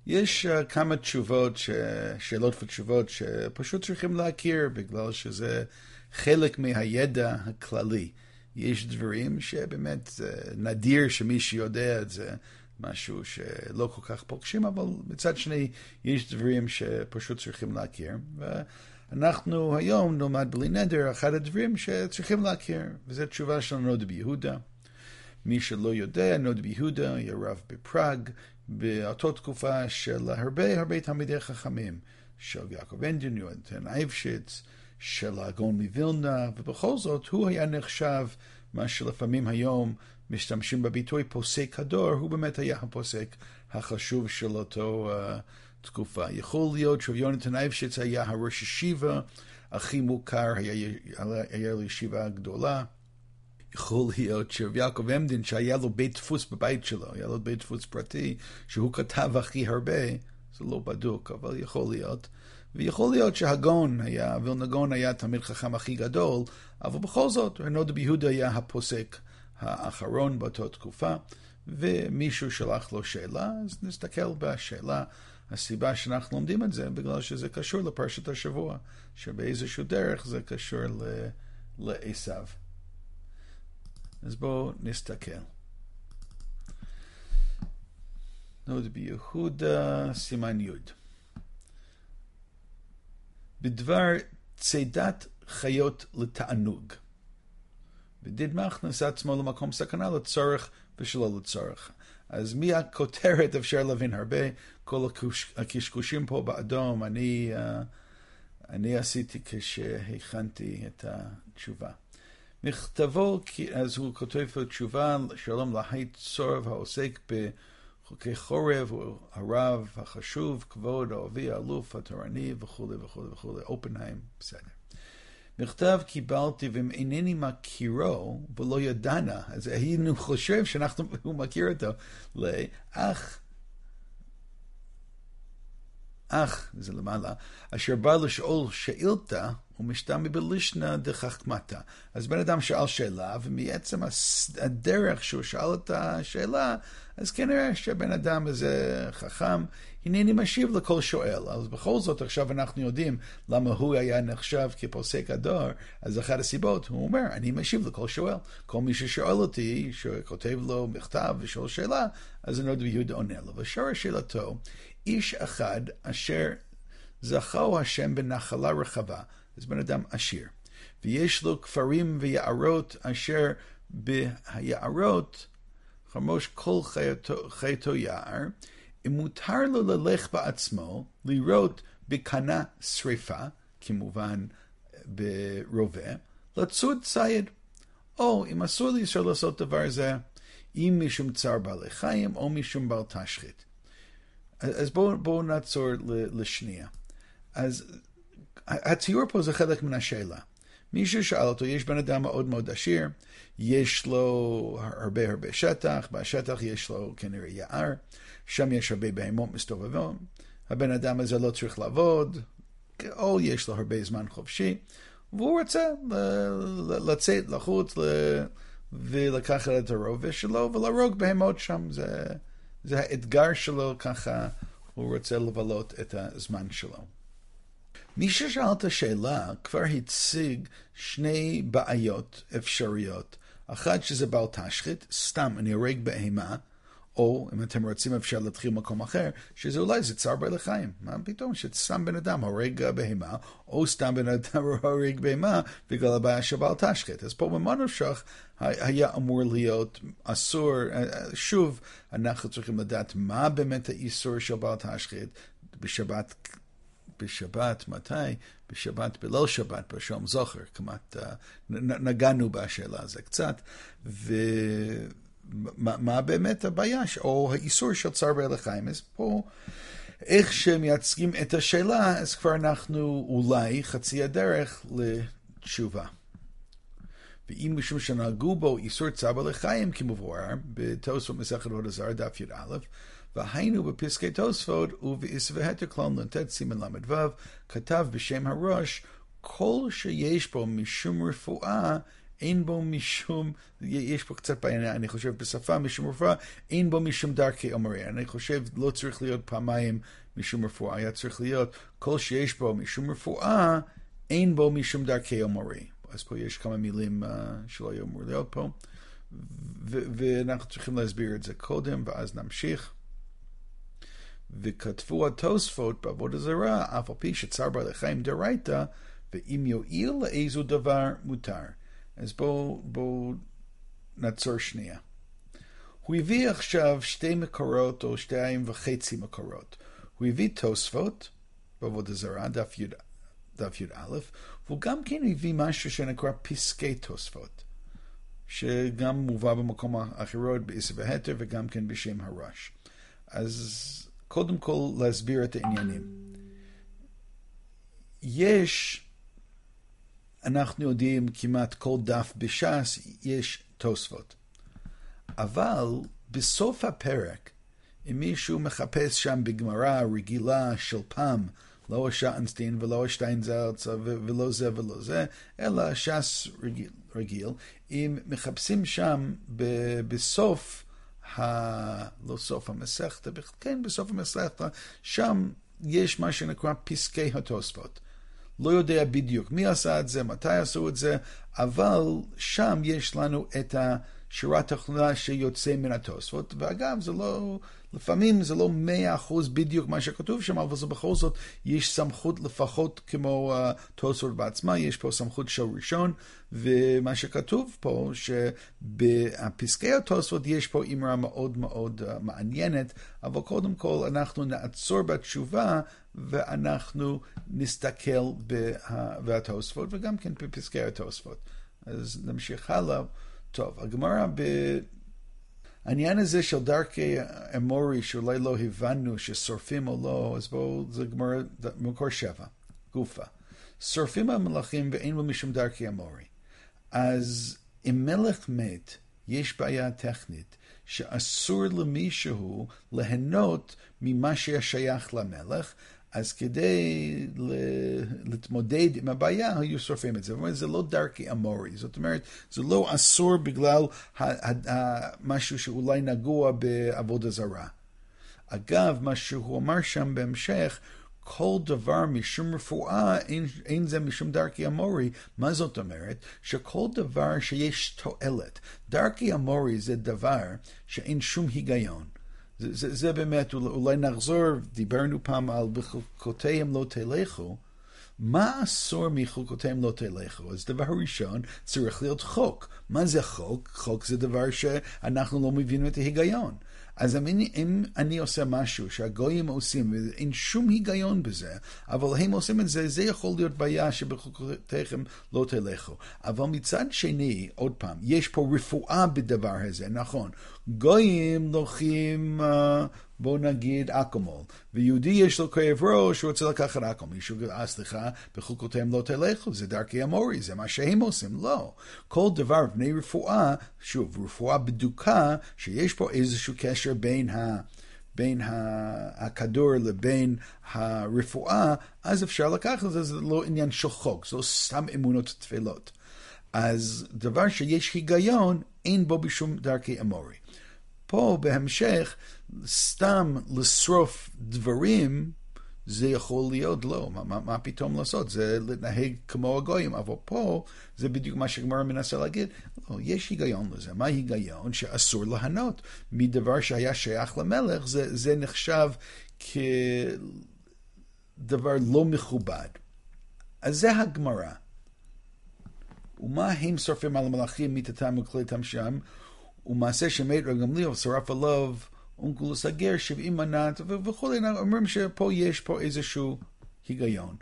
יש כמה תשובות, שאלות ותשובות שפשוט צריכים להכיר בגלל שזה חלק מהידע הכללי. יש דברים שבאמת נדיר שמישהו יודע את זה, משהו שלא כל כך פוגשים, אבל מצד שני יש דברים שפשוט צריכים להכיר. ואנחנו היום נלמד בלי נדר אחד הדברים שצריכים להכיר, וזו תשובה של נוד ביהודה. מי שלא יודע, נוד ביהודה היה רב בפראג, באותה תקופה של הרבה תלמידי חכמים, של יעקב אנדין, יונתן אייבשיץ, של הגאון מווילנה, ובכל זאת הוא היה נחשב, מה שלפעמים היום משתמשים בביטוי פוסק הדור, הוא באמת היה הפוסק החשוב של אותו תקופה. יכול להיות שיונתן אייבשיץ היה הראש ישיבה הכי מוכר, היה לו ישיבה גדולה. יכול להיות שיעקב אנדין, שהיה לו בית דפוס בבית שלו, היה לו בית דפוס פרטי, שהוא כתב הכי הרבה, זה לא בדוק, אבל יכול להיות. ויכול להיות שהגאון היה, וילנה גאון היה תלמיד חכם הכי גדול, אבל בכל זאת, נוד ביהודה היה הפוסק האחרון באותה תקופה, ומישהו שלח לו שאלה, אז נסתכל בשאלה. הסיבה שאנחנו לומדים את זה, בגלל שזה קשור לפרשת השבוע, שבאיזשהו דרך זה קשור לעשיו. אז בואו נסתכל. נוד ביהודה, סימן י'. בדבר צידת חיות לתענוג. בדדמה הכנסת עצמו למקום סכנה לצורך ושלא לצורך. אז מהכותרת אפשר להבין הרבה, כל הקשקושים פה באדום, אני עשיתי כשהכנתי את התשובה. מכתבו, אז הוא כותב תשובה, שלום להי צורב העוסק בחוקי חורב, הוא הרב החשוב, כבוד, האבי, האלוף, התורני וכו' וכו' וכו', אופנהיים, בסדר. מכתב קיבלתי ואם אינני מכירו ולא ידענה, אז היינו חושב הוא מכיר אותו, אך, זה למעלה, אשר בא לשאול שאילתה, ומשתמע בלישנא דחכמתא. אז בן אדם שאל שאלה, ומעצם הדרך שהוא שאל את השאלה, אז כנראה שבן אדם הזה חכם, הנני משיב לכל שואל. אז בכל זאת, עכשיו אנחנו יודעים למה הוא היה נחשב כפוסק הדור, אז אחת הסיבות, הוא אומר, אני משיב לכל שואל. כל מי ששואל אותי, שכותב לו מכתב ושואל שאלה, אז נוד ביהודה עונה לו. ושורש שאלתו, איש אחד אשר זכהו השם בנחלה רחבה, אז בן אדם עשיר, ויש לו כפרים ויערות אשר ביערות חמוש כל חייתו יער, אם מותר לו ללך בעצמו, לראות בקנה שריפה, כמובן ברובה, לצוד צייד, או אם אסור לישראל לעשות דבר זה, אם משום צער בעלי חיים או משום בעל תשחית. אז בואו נעצור לשנייה. אז הציור פה זה חלק מן השאלה. מישהו שאל אותו, יש בן אדם מאוד מאוד עשיר, יש לו הרבה שטח, בשטח יש לו כנראה יער, שם יש הרבה בהמות מסתובבות, הבן אדם הזה לא צריך לעבוד, או יש לו הרבה זמן חופשי, והוא רוצה לצאת לחוץ ולקחת את הרובה שלו ולהרוג בהמות שם, זה האתגר שלו, ככה הוא רוצה לבלות את הזמן שלו. מי ששאל את השאלה כבר הציג שני בעיות אפשריות. אחת שזה בעל תשחית, סתם אני הורג בהמה, או אם אתם רוצים אפשר להתחיל מקום אחר, שזה אולי זה צער בעלי חיים. מה פתאום שסתם בן אדם הורג בהמה, או סתם בן אדם הורג בהמה בגלל הבעיה של בעל תשחית. אז פה במנושך היה אמור להיות אסור, שוב אנחנו צריכים לדעת מה באמת האיסור של בעל תשחית בשבת, מתי? בשבת, בליל שבת, בשום זוכר, כמעט נגענו בשאלה הזו קצת, ומה באמת הבעיה, או האיסור של צער בעלי חיים. אז פה, איך שמייצגים את השאלה, אז כבר אנחנו אולי חצי הדרך לתשובה. ואם משום שנהגו בו איסור צער בעלי חיים, כמבואר, בתוספות מסכת הוד הזר, דף י"א, והיינו בפסקי תוספות ובעשווהתר כלל נ"ט סימן ל"ו, כתב בשם הראש, כל שיש בו משום רפואה אין בו משום, יש פה קצת בעיה, אני חושב בשפה משום רפואה, אין בו משום דרכי אמורי. אני חושב לא צריך להיות פעמיים משום רפואה, היה צריך להיות כל שיש בו משום רפואה, אין בו משום דרכי אמורי. אז פה יש כמה מילים שלא היו אמור להיות פה, ואנחנו צריכים להסביר את זה קודם, ואז נמשיך. וכתבו התוספות בעבודה זרה, אף על פי שצער בעלי חיים דאורייתא, ואם יועיל לאיזו דבר מותר. אז בואו נעצור שנייה. הוא הביא עכשיו 2 מקורות או 2.5 מקורות. הוא הביא תוספות בעבודה זרה, דף י"א, והוא גם כן הביא משהו שנקרא פסקי תוספות, שגם מובא במקום אחרות באיסא והתר וגם כן בשם הרש. אז קודם כל להסביר את העניינים. אנחנו יודעים כמעט כל דף בש"ס יש תוספות. אבל בסוף הפרק, אם מישהו מחפש שם בגמרא רגילה של פעם, לא השענשטיין ולא השטיינזלץ ולא זה ולא זה, אלא ש"ס רגיל, אם מחפשים שם בסוף, לא סוף המסכתא, כן בסוף המסכתא, שם יש מה שנקרא פסקי התוספות. לא יודע בדיוק מי עשה את זה, מתי עשו את זה, אבל שם יש לנו את השירה התחתונה שיוצא מן התוספות, ואגב, לפעמים זה לא 100% בדיוק מה שכתוב שם, אבל זה בכל זאת, יש סמכות לפחות כמו התוספות בעצמה, יש פה סמכות של ראשון, ומה שכתוב פה, שבפסקי התוספות יש פה אמרה מאוד מאוד מעניינת, אבל קודם כל אנחנו נעצור בתשובה, ואנחנו נסתכל בתוספות, וגם כן בפסקי התוספות. אז נמשיך הלאה. טוב, הגמרא העניין הזה של דרכי אמורי, שאולי לא הבנו ששורפים או לא, אז בואו, זה גמרא מקור 7, גופה. שורפים המלאכים ואין בו משום דרכי אמורי. אז אם מלך מת, יש בעיה טכנית, שאסור למישהו ליהנות ממה ששייך למלך, אז כדי להתמודד עם הבעיה, היו שורפים את זה. זאת אומרת, זה לא דרכי אמורי. זאת אומרת, זה לא אסור בגלל משהו שאולי נגוע בעבודה זרה. אגב, מה שהוא אמר שם בהמשך, כל דבר משום רפואה, אין זה משום דרכי אמורי. מה זאת אומרת? שכל דבר שיש תועלת. דרכי אמורי זה דבר שאין שום היגיון. זה באמת, אולי נחזור, דיברנו פעם על בחוקותיהם לא תלכו, מה אסור מחוקותיהם לא תלכו? אז דבר ראשון, צריך להיות חוק. מה זה חוק? חוק זה דבר שאנחנו לא מבינים את ההיגיון. אז אם אני עושה משהו שהגויים עושים, ואין שום היגיון בזה, אבל הם עושים את זה, זה יכול להיות בעיה שבחוקותיכם לא תלכו. אבל מצד שני, עוד פעם, יש פה רפואה בדבר הזה, נכון. גויים לוקחים, בוא נגיד, אקמול, ויהודי יש לו כאב ראש, הוא רוצה לקחת אקמול. מישהו, סליחה, בחוקותיהם לא תלכו, זה דרכי אמורי, זה מה שהם עושים, לא. כל דבר בני רפואה, שוב, רפואה בדוקה, שיש פה איזשהו קשר בין הכדור לבין הרפואה, אז אפשר לקחת את זה, זה לא עניין של חוק, זה לא סתם אמונות תפילות. אז דבר שיש היגיון, אין בו בשום דרכי אמורי. פה בהמשך, סתם לשרוף דברים, זה יכול להיות לא, מה פתאום לעשות? זה להתנהג כמו הגויים, אבל פה זה בדיוק מה שגמרא מנסה להגיד, לא, יש היגיון לזה. מה היגיון? שאסור להנות מדבר שהיה שייך למלך, זה נחשב כדבר לא מכובד. אז זה הגמרא. ומה הם שורפים על המלאכים מיתתם וכליתם שם? ומעשה שמת רב גמליאל שרף עליו אונקלוס הגר 70 מנת וכו'. אומרים שפה יש פה איזשהו היגיון.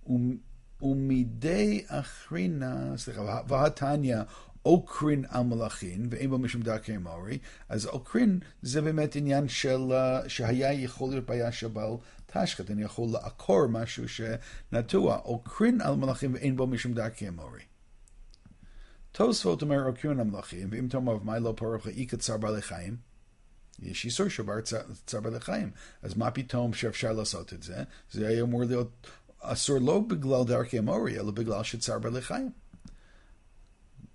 ומדי אחרינה, סליחה, והתניא אוקרין על מלאכין, ואין בו משום דרכי אמורי, אז אוקרין זה באמת עניין שהיה יכול להיות בעיה של בעל תשחת, אני יכול לעקור משהו שנטוע, אוקרין על מלאכין ואין בו משום דרכי אמורי. תוספות אומר אוקרין על מלאכין, ואם תאמר מה לא פרח איכא צער בעלי חיים, יש איסור שבר צער בעלי חיים, אז מה פתאום שאפשר לעשות את זה? זה היה אמור להיות אסור לא בגלל דרכי אמורי, אלא בגלל שצער בעלי חיים.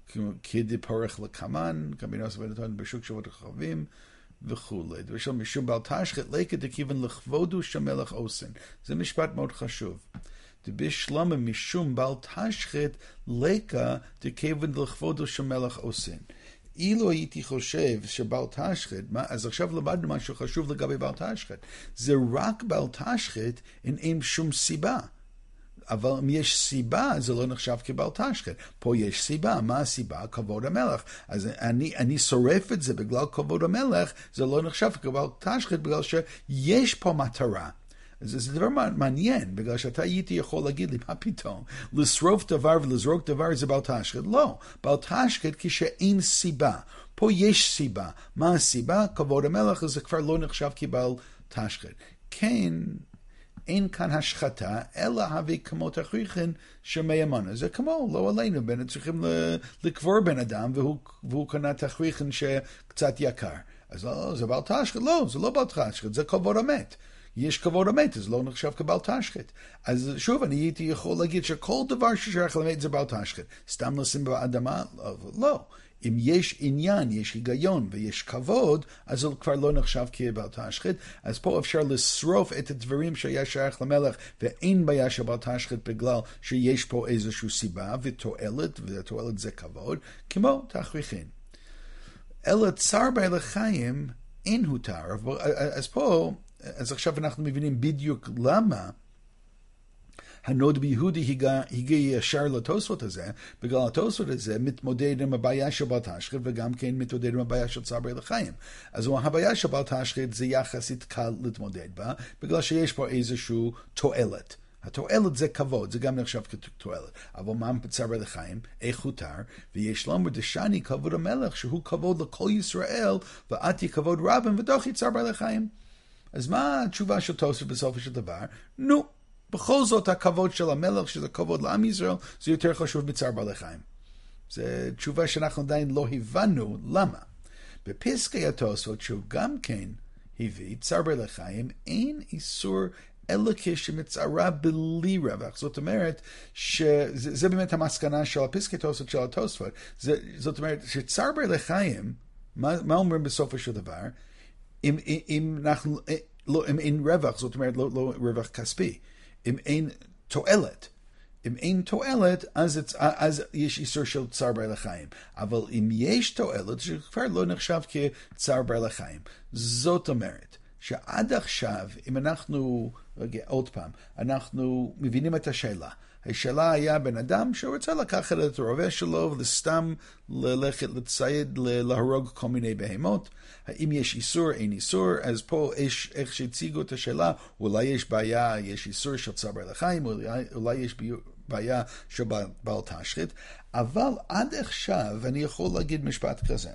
כדפורך לקמן, קמבינוס ונתון בשוק שבועות רחבים, וכולי. ושל משום בעל תשחית לקה דכיוון לכבודו שמלך עושן. זה משפט מאוד חשוב. בשלמה משום בעל תשחית לקה דכיוון לכבודו שמלך עושן. אילו הייתי חושב שבעל תשחית, אז עכשיו למדנו משהו חשוב לגבי בעל תשחית. זה רק בעל תשחית אין שום סיבה. אבל אם יש סיבה, זה לא נחשב כבעל תשחית. פה יש סיבה. מה הסיבה? כבוד המלך. אז אני שורף את זה בגלל כבוד המלך, זה לא נחשב כבעל תשחית, בגלל שיש פה מטרה. זה דבר מעניין, בגלל שאתה הייתי יכול להגיד לי, מה פתאום? לשרוף דבר ולזרוק דבר זה בעל תשחית? לא. בעל תשחית כשאין סיבה. פה יש סיבה. מה הסיבה? כבוד המלך, זה כבר לא נחשב כבעל תשחית. כן, אין כאן השחתה, אלא הביא כמו תכריכן שמיימנה. זה כמו, לא עלינו, צריכים לקבור בן אדם, והוא קנה תכריכן שקצת יקר. אז לא, זה בעל תשחית? לא, זה לא בעל תשחית, זה כבוד המת. יש כבוד המת, אז לא נחשב כבעל תשחית. אז שוב, אני הייתי יכול להגיד שכל דבר ששייך למת זה בעל תשחית. סתם לשים באדמה? לא. אם יש עניין, יש היגיון ויש כבוד, אז זה כבר לא נחשב כבעל תשחית. אז פה אפשר לשרוף את הדברים שיש שייך למלך, ואין בעיה של בעל תשחית בגלל שיש פה איזושהי סיבה ותועלת, ותועלת זה כבוד, כמו תכריכין. אלא צער בעלי חיים אין הותר. אז פה, אז עכשיו אנחנו מבינים בדיוק למה הנוד ביהודי הגיע ישר לתוספות הזה, בגלל התוספות הזה מתמודד עם הבעיה של בעל תשחית, וגם כן מתמודד עם הבעיה של צער בעלי חיים. אז הבעיה של בעל תשחית זה יחסית קל להתמודד בה, בגלל שיש פה איזושהי תועלת. התועלת זה כבוד, זה גם נחשב כתועלת. אבל מה צער בעלי חיים? איך הותר? ויש לומר דשני כבוד המלך, שהוא כבוד לכל ישראל, ועתי כבוד רבים, ודוחי צער בעלי חיים. אז מה התשובה של תוספות בסופו של דבר? נו, בכל זאת הכבוד של המלך, שזה כבוד לעם ישראל, זה יותר חשוב מצער בעלי חיים. זו תשובה שאנחנו עדיין לא הבנו למה. בפסקי התוספות, שהוא גם כן הביא, צער בעלי חיים, אין איסור אלא כשמצערה בלי רווח. זאת אומרת, שזה באמת המסקנה של הפסקי התוספות של התוספות. זאת אומרת, שצער בעלי חיים, מה אומרים בסופו של דבר? אם אין רווח, זאת אומרת, לא רווח כספי. אם אין תועלת. אם אין תועלת, אז יש איסור של צער בעלי חיים. אבל אם יש תועלת, זה כבר לא נחשב כצער בעלי חיים. זאת אומרת, שעד עכשיו, אם אנחנו, עוד פעם, אנחנו מבינים את השאלה. השאלה היה בן אדם שרוצה לקחת את הרובה שלו ולסתם ללכת לצייד, להרוג כל מיני בהמות. האם יש איסור, אין איסור, אז פה איך שהציגו את השאלה, אולי יש בעיה, יש איסור של צער בעלי חיים, אולי יש בעיה של בעל תשחית, אבל עד עכשיו אני יכול להגיד משפט כזה.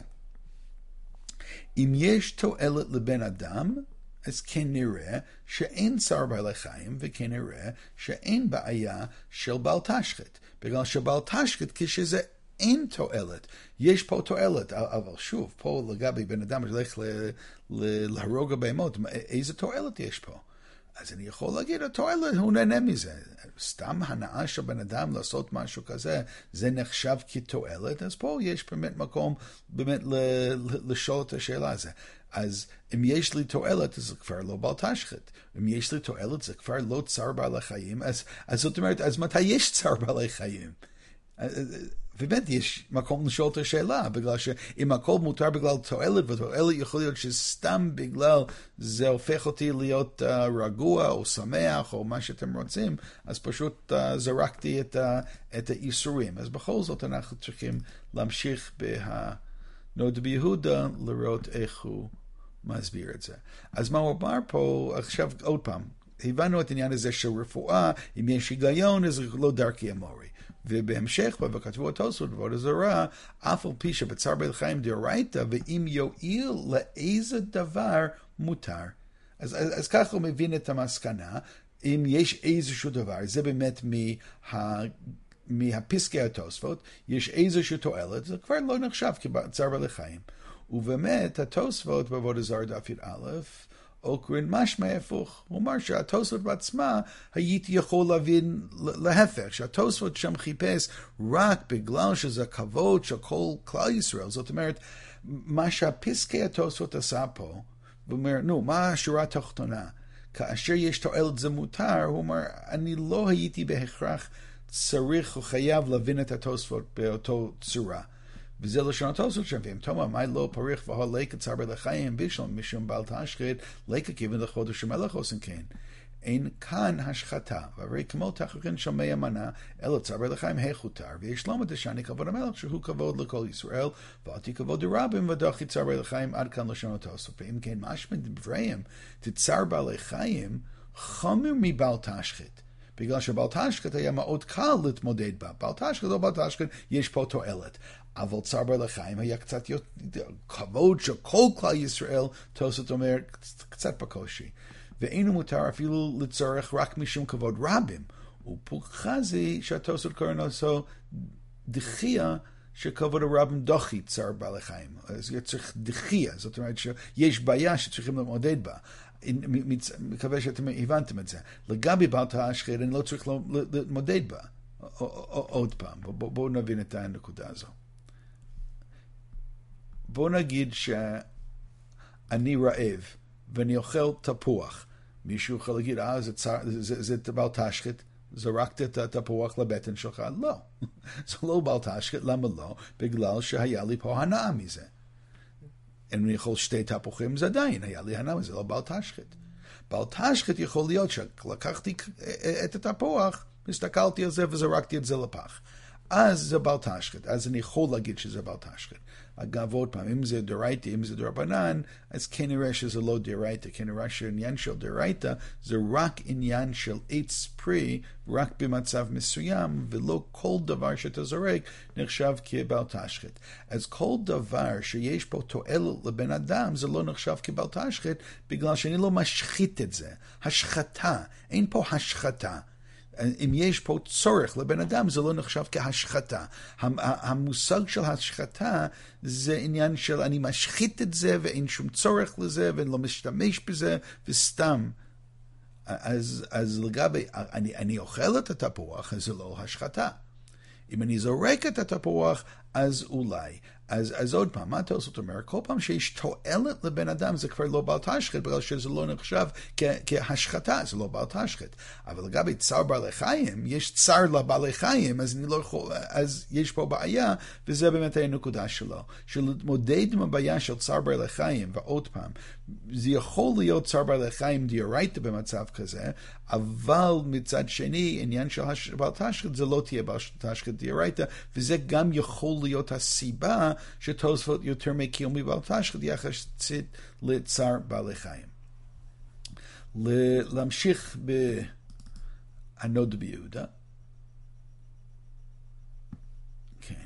אם יש תועלת לבן אדם, אז כנראה שאין צער בעלי חיים, וכנראה שאין בעיה של בעל תשחית. בגלל שבעל תשחית כשזה אין תועלת. יש פה תועלת, אבל שוב, פה לגבי בן אדם שהולך להרוג הבהמות, איזה תועלת יש פה? אז אני יכול להגיד, התועלת, הוא נהנה מזה. סתם הנאה של בן אדם לעשות משהו כזה, זה נחשב כתועלת, אז פה יש באמת מקום באמת לשאול את השאלה הזו. אז אם יש לי תועלת, אז זה כבר לא בעל תשחית. אם יש לי תועלת, זה כבר לא צער בעלי חיים. אז זאת אומרת, אז מתי יש צער בעלי חיים? באמת יש מקום לשאול את השאלה, בגלל שאם הכל מותר בגלל תועלת, ותועלת יכול להיות שסתם בגלל זה הופך אותי להיות רגוע או שמח או מה שאתם רוצים, אז פשוט זרקתי את האיסורים. אז בכל זאת אנחנו צריכים להמשיך בנוד ביהודה לראות איך הוא מסביר את זה. אז מה הוא אמר פה, עכשיו עוד פעם, הבנו את העניין הזה של רפואה, אם יש היגיון, אז לא דרכי המורי. ובהמשך, וכתבו התוספות ועבודה זרה, אף על פי שבצער בעלי חיים דאורייתא, ואם יועיל לאיזה דבר מותר. אז ככה הוא מבין את המסקנה, אם יש איזשהו דבר, זה באמת מהפסקי התוספות, יש איזשהו תועלת, זה כבר לא נחשב כצער בעלי חיים. ובאמת, התוספות בעבודה זרה דף י"א, עוקרין משמע הפוך. הוא אמר שהתוספות בעצמה הייתי יכול להבין להפך, שהתוספות שם חיפש רק בגלל שזה כבוד של כל כלל ישראל. זאת אומרת, מה שהפסקי התוספות עשה פה, הוא אומר, מה השורה התחתונה? כאשר יש תועלת זה מותר, הוא אומר, אני לא הייתי בהכרח צריך או חייב להבין את התוספות באותו צורה. וזה לשון התוספות שווים. תאמר, מה לא פריך והוא ליקה צער לחיים בשלום משום בעל תשחית, ליקה כיוון לחודש המלך עושים כן. אין כאן השחתה, והרי כמו תחרין שומע מנה, אלא צער לחיים החותר, ויש לומד דשני כבוד המלך שהוא כבוד לכל ישראל, ועתי כבוד דרבים ודוחי צער לחיים עד כאן לשון התוספות. ואם כן משמע דבריהם, תצער בעלי חיים חמור מבעל תשחית. בגלל שבעל תשחית היה מאוד קל להתמודד בה. בעל תשחית או בעל תשחית יש פה תועלת. אבל צער בעלי חיים היה קצת יותר כבוד של כל כלל ישראל, תוספות אומר קצת בקושי. ואינו מותר אפילו לצורך רק משום כבוד רבים. ופולחזי שהתוספות קוראים לו דחייה שכבוד הרבים דוחי צער בעלי חיים. אז צריך דחייה, זאת אומרת שיש בעיה שצריכים להתמודד בה. מקווה שאתם הבנתם את זה. לגבי בעל תשחית אני לא צריך להתמודד בה. עוד פעם, בואו נבין את הנקודה הזו. בואו נגיד שאני רעב ואני אוכל תפוח. מישהו יכול להגיד, זה בעל תשחית, זרקת את התפוח לבטן שלך? לא. זה לא בעל תשחית, למה לא? בגלל שהיה לי פה הנאה מזה. אם אני יכול שתי תפוחים, זה עדיין, היה לי הנאה מזה, לא בעל תשחית. בעל תשחית יכול להיות שלקחתי את התפוח, הסתכלתי על זה וזרקתי את זה לפח. אז זה בעל תשחית, אז אני יכול להגיד שזה בעל תשחית. אגב, עוד פעם, אם זה דרייתא, אם זה דרבנן, אז כנראה שזה לא דרייתא, כנראה שעניין של דרייתא זה רק עניין של עץ פרי, רק במצב מסוים, ולא כל דבר שאתה זורק נחשב כבעל תשחית. אז כל דבר שיש פה תועלת לבן אדם, זה לא נחשב כבעל תשחית, בגלל שאני לא משחית את זה. השחתה, אין פה השחתה. אם יש פה צורך לבן אדם, זה לא נחשב כהשחתה. המושג של השחתה זה עניין של אני משחית את זה ואין שום צורך לזה ואני לא משתמש בזה וסתם. אז לגבי, אני אוכל את התפוח, אז זה לא השחתה. אם אני זורק את התפוח, אז אולי. אז עוד פעם, מה אתה עושה? זאת אומרת, כל פעם שיש תועלת לבן אדם, זה כבר לא בעל תשחית, בגלל שזה לא נחשב כהשחתה, זה לא בעל תשחית. אבל לגבי צער בעלי חיים, יש צער לבעלי חיים, אז אני לא יכול, אז יש פה בעיה, וזה באמת הנקודה שלו. שלהתמודד עם הבעיה של צער בעלי חיים, ועוד פעם, זה יכול להיות צער בעלי חיים דאורייתא במצב כזה, אבל מצד שני, עניין של בעל תשחית, זה לא תהיה בעל תשחית דאורייתא, וזה גם יכול להיות הסיבה שתוספות יותר מקל מבעל תשחית יחסית לצער בעלי חיים. להמשיך בהנוד ביהודה. כן.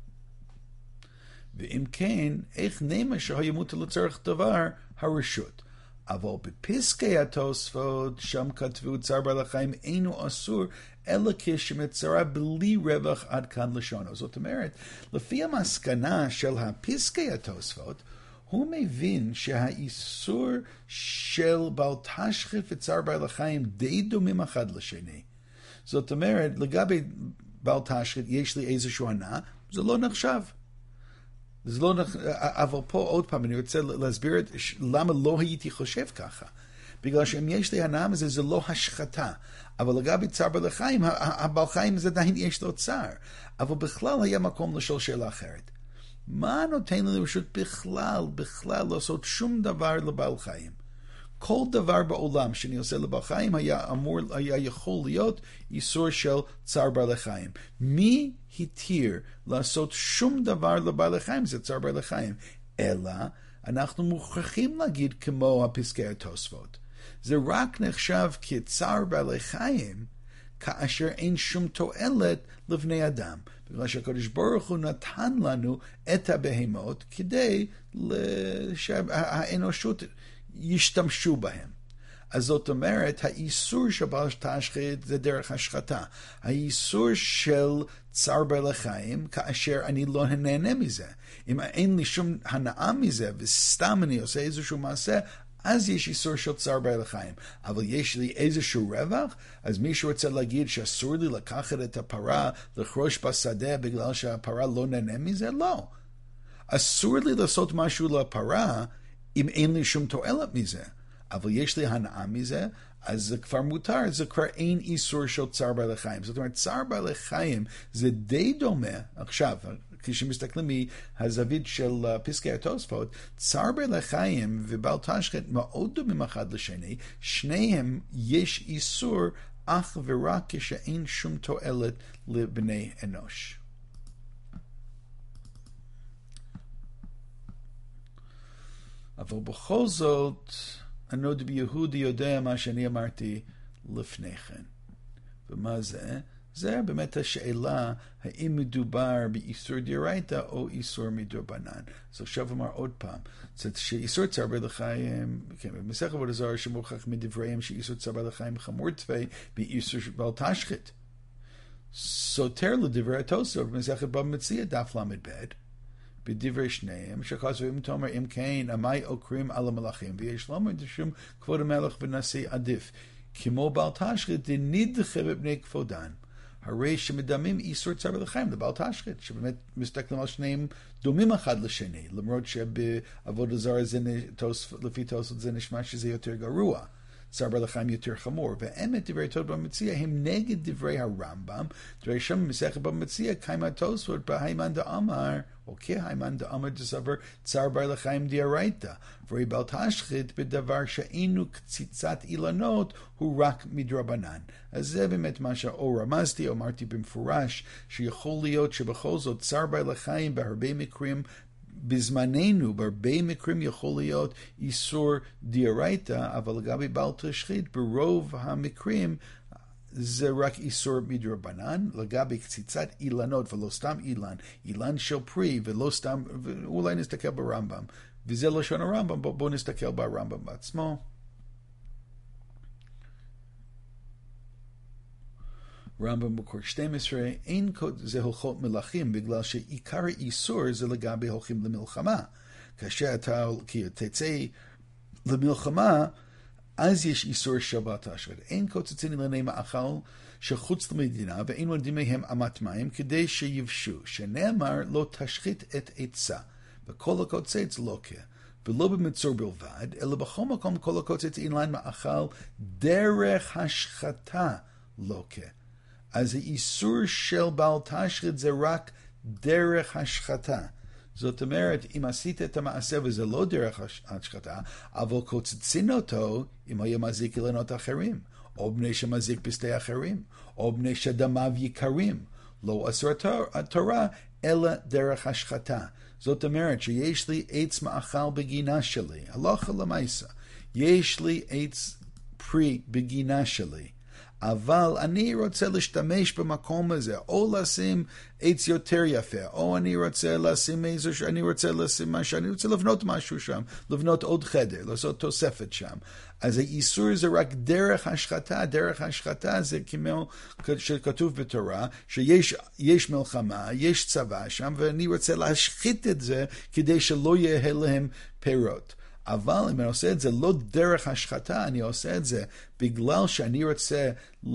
ואם כן, איך נאמר שהיה מותר לצורך דבר הרשות? אבל בפסקי התוספות, שם כתבו צער בעלי חיים אינו אסור, אלא כשמצרה בלי רווח עד כאן לשונו. זאת אומרת, לפי המסקנה של הפסקי התוספות, הוא מבין שהאיסור של בעל תשחית וצער בעלי חיים די דומים אחד לשני. זאת אומרת, לגבי בעל תשחית יש לי איזשהו הנאה, זה לא נחשב. זה לא אבל פה עוד פעם אני רוצה להסביר למה לא הייתי חושב ככה. בגלל שאם יש לי הנאה מזה, זה לא השחתה. אבל לגבי צער בעלי חיים, הבעל חיים זה עדיין יש לו צער. אבל בכלל היה מקום לשאול שאלה אחרת. מה נותן לי רשות בכלל לעשות שום דבר לבעל חיים? כל דבר בעולם שאני עושה לבעל חיים היה יכול להיות איסור של צער בעלי חיים. מי התיר לעשות שום דבר לבעלי חיים? זה צער בעלי חיים. אלא אנחנו מוכרחים להגיד כמו הפסקי התוספות. זה רק נחשב כצער בעלי חיים כאשר אין שום תועלת לבני אדם. בגלל שהקדוש ברוך הוא נתן לנו את הבהמות כדי שהאנושות ישתמשו בהם. אז זאת אומרת, האיסור של בעל תשחית זה דרך השחתה. האיסור של צער בעלי חיים, כאשר אני לא נהנה מזה. אם אין לי שום הנאה מזה, וסתם אני עושה איזשהו מעשה, אז יש איסור של צער בעלי חיים. אבל יש לי איזשהו רווח, אז מישהו רוצה להגיד שאסור לי לקחת את הפרה, לחרוש בשדה בגלל שהפרה לא נהנה מזה? לא. אסור לי לעשות משהו לפרה אם אין לי שום תועלת מזה. אבל יש לי הנאה מזה, אז זה כבר מותר, זה כבר אין איסור של צער בעלי חיים. זאת אומרת, צער בעלי חיים זה די דומה, עכשיו, כשמסתכלים מהזווית של פסקי התוספות, צער בעלי חיים ובל תשחית מאוד דומים אחד לשני, שניהם יש איסור אך ורק כשאין שום תועלת לבני אנוש. אבל בכל זאת, אני עוד ביהודי יודע מה שאני אמרתי לפני כן. ומה זה? זה באמת השאלה, האם מדובר באיסור דאורייתא או איסור מדרבנן. אז עכשיו אומר עוד פעם, שאיסור צער בעלי חיים, במסכת עבודה זרה שמוכח מדבריהם שאיסור צער בעלי חיים חמור תווי באיסור בל תשחית. סותר לדברי התוספות במסכת בבא מציעא דף ל"ב, בדברי שניהם, שכתוב תאמר אם כן, עמי עוקרים על המלאכים, ויש לומר שום כבוד המלך ונשיא עדיף, כמו בל תשחית דנדחה בבני כבודן. הרי שמדמים איסור צער בעלי חיים לבל תשחית, שבאמת מסתכלים על שניהם דומים אחד לשני, למרות שבעבודה זרה לפי תוספות זה נשמע שזה יותר גרוע. צער בעלי חיים יותר חמור, והאמת דברי תוספות בבא מציעא הם נגד דברי הרמב"ם, דברי שם במסכת בבא מציעא קיימא תוספות בהיימן דאמר, או כהיימן דאמר דסבר צער בעלי חיים דאורייתא, והרי בל תשחית בדבר שאינו קציצת אילנות הוא רק מדרבנן. אז זה באמת מה שאו רמזתי, אמרתי במפורש, שיכול להיות שבכל זאת צער בעלי חיים בהרבה מקרים בזמננו, בהרבה מקרים יכול להיות איסור דאורייתא, אבל לגבי בל תשחית, ברוב המקרים זה רק איסור מדרבנן, לגבי קציצת אילנות, ולא סתם אילן של פרי, ולא סתם, ואולי נסתכל ברמב"ם, וזה לשון הרמב"ם, בואו נסתכל ברמב"ם בעצמו. רמב"ם מקור 12, אין זה הולכות מלכים, בגלל שעיקר האיסור זה לגבי הולכים למלחמה. כאשר אתה תצא למלחמה, אז יש איסור של בל תשחית. אין קוצצים אילני מאכל שחוץ למדינה, ואין מודים מהם אמת מים, כדי שיבשו, שנאמר לא תשחית את עצה, וכל הקוצץ לוקה. ולא במצור בלבד, אלא בכל מקום כל הקוצץ אילן מאכל דרך השחתה לוקה. אז האיסור של בל תשחית זה רק דרך השחתה. זאת אומרת, אם עשית את המעשה וזה לא דרך השחתה, אבל קוצצין אותו אם היה מזיק אילנות אחרים, או בני שמזיק בשדה אחרים, או בני שדמיו יקרים. לא אסור התורה, אלא דרך השחתה. זאת אומרת שיש לי עץ מאכל בגינה שלי, הלכה למעשה. יש לי עץ פרי בגינה שלי. אבל אני רוצה להשתמש במקום הזה, או לשים עץ יותר יפה, או אני רוצה לשים משהו, אני רוצה לבנות משהו שם, לבנות עוד חדר, לעשות תוספת שם. אז האיסור זה רק דרך השחתה, דרך השחתה זה כמו שכתוב בתורה, שיש מלחמה, יש צבא שם, ואני רוצה להשחית את זה כדי שלא יהיה להם פירות. אבל אם אני עושה את זה לא דרך השחתה, אני עושה את זה בגלל שאני רוצה,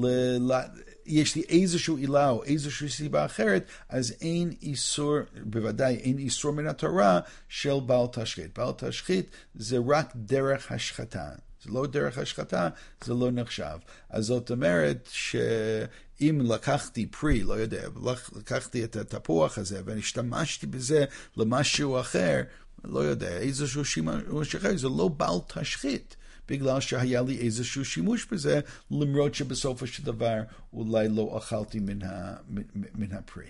יש לי איזשהו עילה או איזושהי סיבה אחרת, אז אין איסור, בוודאי אין איסור מן התורה של בל תשחית. בל תשחית זה רק דרך השחתה. זה לא דרך השחתה, זה לא נחשב. אז זאת אומרת שאם לקחתי פרי, לא יודע, לקחתי את התפוח הזה והשתמשתי בזה למשהו אחר, לא יודע, איזשהו שימוש אחר, זה לא בל תשחית, בגלל שהיה לי איזשהו שימוש בזה, למרות שבסופו של דבר אולי לא אכלתי מן הפרי.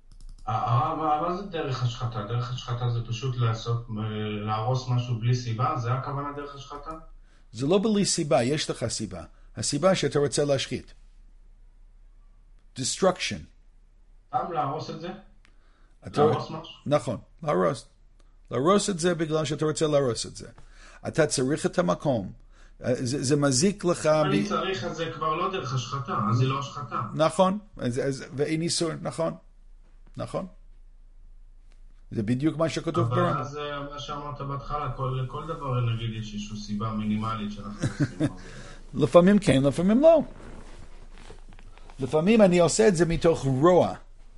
מה זה דרך השחתה? דרך השחתה זה פשוט להרוס משהו בלי סיבה? זה הכוונה דרך השחתה? זה לא בלי סיבה, יש לך סיבה. הסיבה שאתה רוצה להשחית. Destruction. להרוס את זה? להרוס משהו? נכון, להרוס. להרוס את זה בגלל שאתה רוצה להרוס את זה. אתה צריך את המקום. זה מזיק לך. אני צריך את זה כבר לא דרך השחתה, אז זה לא השחתה. נכון, ואין איסור, נכון. זה בדיוק מה שכתוב אבל ברמב"ם. אז מה שאמרת בהתחלה, לכל דבר נגיד יש איזושהי סיבה מינימלית שאנחנו עושים. לפעמים כן, לפעמים לא. לפעמים אני עושה את זה מתוך רוע.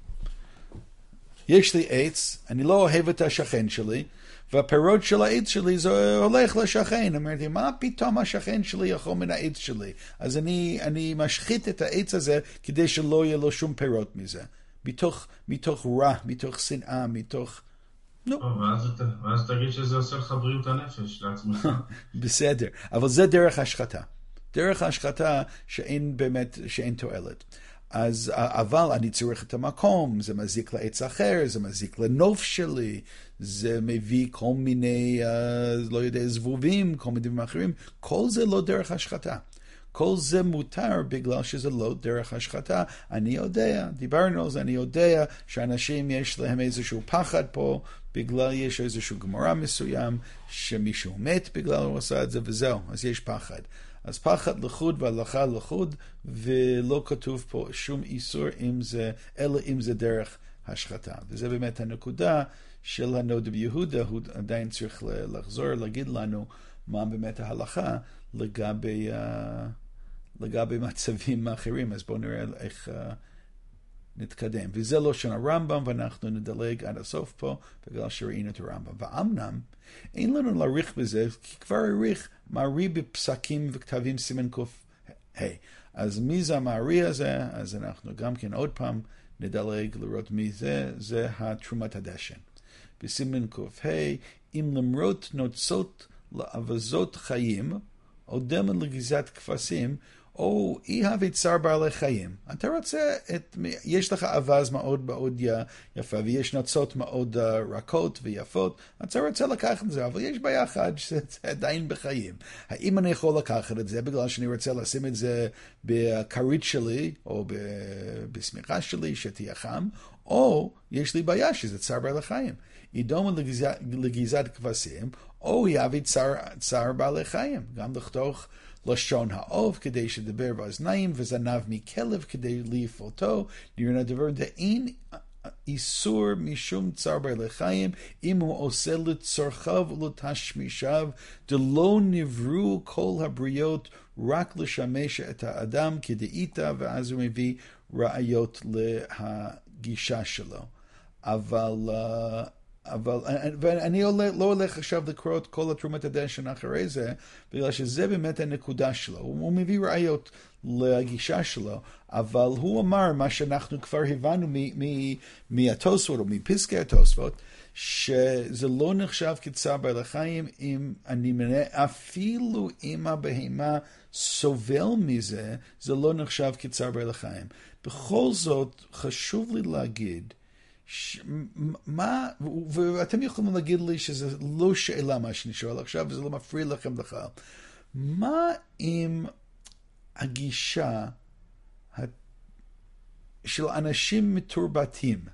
יש לי עץ, אני לא אוהב את השכן שלי, והפירות של העץ שלי זה הולך לשכן. אמרתי, מה פתאום השכן שלי יכול מן העץ שלי? אז אני משחית את העץ הזה כדי שלא יהיה לו שום פירות מזה. מתוך רע, מתוך שנאה, מתוך... ואז תגיד שזה עושה לך בריאות הנפש לעצמך. בסדר, אבל זה דרך השחתה. דרך השחתה שאין תועלת. אבל אני צריך את המקום, זה מזיק לעץ אחר, זה מזיק לנוף שלי, זה מביא כל מיני, לא יודע, זבובים, כל מיני דברים אחרים. כל זה לא דרך השחתה. כל זה מותר בגלל שזה לא דרך השחתה. אני יודע, דיברנו על זה, אני יודע שאנשים יש להם איזשהו פחד פה, בגלל יש איזשהו גמרא מסוים, שמישהו מת בגלל הוא עשה את זה, וזהו, אז יש פחד. אז פחד לחוד והלכה לחוד, ולא כתוב פה שום איסור אלא אם זה דרך השחתה. וזה באמת הנקודה של הנודע יהודה, הוא עדיין צריך לחזור, להגיד לנו מה באמת ההלכה לגבי מצבים אחרים. אז בואו נראה איך נתקדם. וזה לא של הרמב"ם, ואנחנו נדלג עד הסוף פה, בגלל שראינו את הרמב"ם. ואמנם, אין לנו להעריך בזה, כי כבר העריך מערי בפסקים וכתבים סימן קוף. אז מי זה המערי הזה? אז אנחנו גם כן עוד פעם נדלג לראות מי זה. זה התרומת הדשן. בסימן קוף, אם למרות נוצות לאבזות חיים, או דמן לגזת כבשים, או אי הביא צער בעלי חיים. אתה רוצה, יש לך אבז מאוד מאוד יפה, ויש נוצות מאוד רכות ויפות, אתה רוצה לקחת את זה, אבל יש בעיה אחת שזה עדיין בחיים. האם אני יכול לקחת את זה בגלל שאני רוצה לשים את זה בכרית שלי, או בסמיכה שלי שתהיה חם, או יש לי בעיה שזה צער בעלי חיים. ידומה לגזת כבשים, או יביא צער בעלי חיים. גם לחתוך לשון העוף כדי שדבר באוזניים, וזנב מכלב כדי להפלטו. נראה הדבר דאין איסור משום צער בעלי חיים, אם הוא עושה לצורכיו ולתשמישיו, דלא נבראו כל הבריות רק לשמש את האדם כדאיתא, ואז הוא מביא ראיות להגישה שלו. ואני לא הולך עכשיו לקרוא את כל התרומת הדשן אחרי זה, בגלל שזה באמת הנקודה שלו. הוא מביא ראיות לגישה שלו, אבל הוא אמר מה שאנחנו כבר הבנו מהתוספות או מפסקי התוספות, שזה לא נחשב כצער בעלי חיים אם אני מנה, אפילו אם הבהמה סובל מזה, זה לא נחשב כצער בעלי חיים. בכל זאת חשוב לי להגיד, ואתם יכולים להגיד לי שזה לא שאלה מה שאני שואל עכשיו, וזה לא מפריע לכם בכלל. מה עם הגישה של אנשים מתורבתים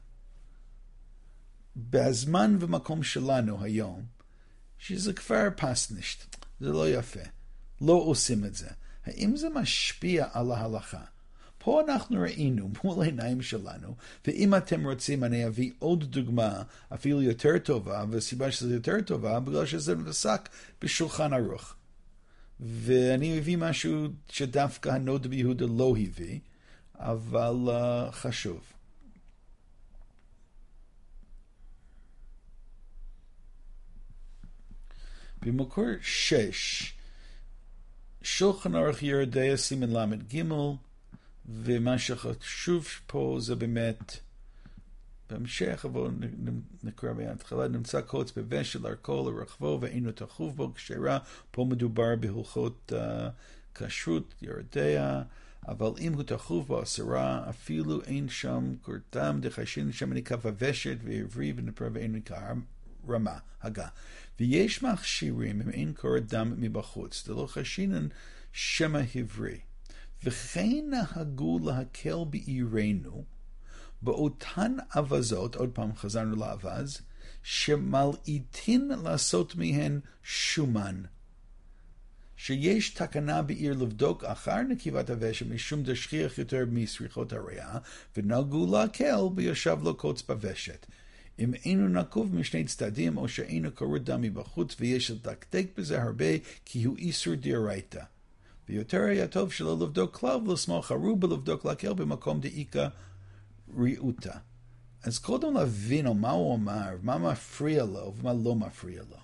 בזמן ומקום שלנו היום, שזה כבר פסנישט, זה לא יפה, לא עושים את זה. האם זה משפיע על ההלכה? פה אנחנו ראינו מול העיניים שלנו, ואם אתם רוצים אני אביא עוד דוגמה אפילו יותר טובה, והסיבה שזה יותר טובה בגלל שזה מבסק בשולחן ערוך. ואני מביא משהו שדווקא הנודע יהודה לא הביא, אבל חשוב. במקור 6, שולחן ערוך ירדיה סימן למד ג', ומה שחשוב פה זה באמת, בהמשך, אבל נקרא בהתחלה, נמצא קוץ בבשל ארכו לרחבו ואינו תחוב בו כשרה. פה מדובר בהלכות כשרות ירדיה, אבל אם הוא תחוב בו אסרה, אפילו אין שם קורתם דחשין שם נקרא בבשת ועברי ונפרע ואין נקרא רמה, הגה. ויש מכשירים אם אין קורת דם מבחוץ, דלא חשינן שמה עברי. וכן נהגו להקל בעירנו באותן אבזות, עוד פעם חזרנו לאבז, שמלעיטין לעשות מהן שומן. שיש תקנה בעיר לבדוק אחר נקיבת הוושע משום דשכיח יותר מסריחות הריאה, ונהגו להקל בישב לו קוץ בוושת. אם אינו נקוב משני צדדים, או שאינו קרוא דם מבחוץ, ויש לדקדק בזה הרבה, כי הוא איסור דאורייתא. ויותר היה טוב שלא לבדוק כלל, ולסמוך הרובה לבדוק להקל במקום דאיקה ראותה. אז קודם להבין על מה הוא אמר, מה מפריע לו ומה לא מפריע לו.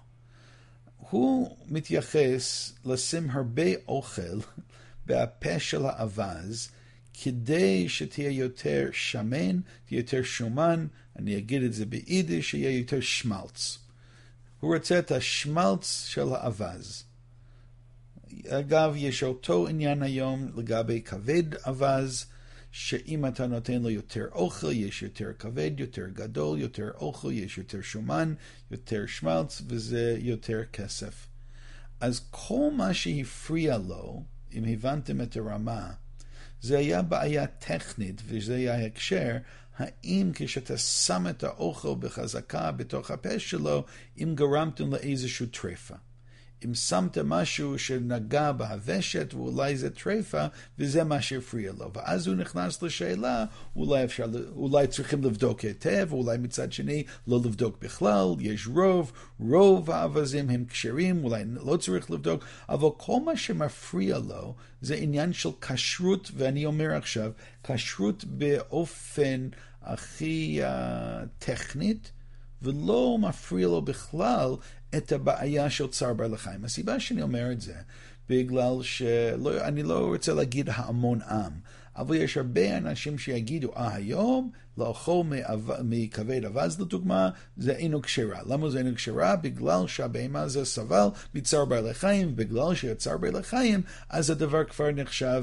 הוא מתייחס לשים הרבה אוכל בפה של האבז, כדי שתהיה יותר שמן, תהיה יותר שומן, אני אגיד את זה ביידיש, שיהיה יותר שמלץ. הוא רוצה את השמלץ של האבז. אגב, יש אותו עניין היום לגבי כבד אבז, שאם אתה נותן לו יותר אוכל, יש יותר כבד, יותר גדול, יותר אוכל, יש יותר שומן, יותר שמלץ, וזה יותר כסף. אז כל מה שהפריע לו, אם הבנתם את הרמה, זה היה בעיה טכנית, וזה היה הקשר, האם כשאתה שם את האוכל בחזקה בתוך הפה שלו, אם גרמתם לאיזשהו טרפה. אם שמת משהו שנגע בהוושת, ואולי זה טרפה, וזה מה שהפריע לו. ואז הוא נכנס לשאלה, אולי צריכים לבדוק היטב, אולי מצד שני לא לבדוק בכלל, יש רוב האבזים הם כשרים, אולי לא צריך לבדוק, אבל כל מה שמפריע לו, זה עניין של כשרות, ואני אומר עכשיו, כשרות באופן הכי טכנית, ולא מפריע לו בכלל את הבעיה של צער בעלי לחיים. הסיבה שאני אומר את זה, בגלל שאני לא רוצה להגיד המון עם, אבל יש הרבה אנשים שיגידו, היום לאכול מכבד אבז לדוגמה, זה אינו כשרה. למה זה אינו כשרה? בגלל שהבהמה זה סבל מצער בעלי לחיים, ובגלל שצער בעלי לחיים, אז הדבר כבר נחשב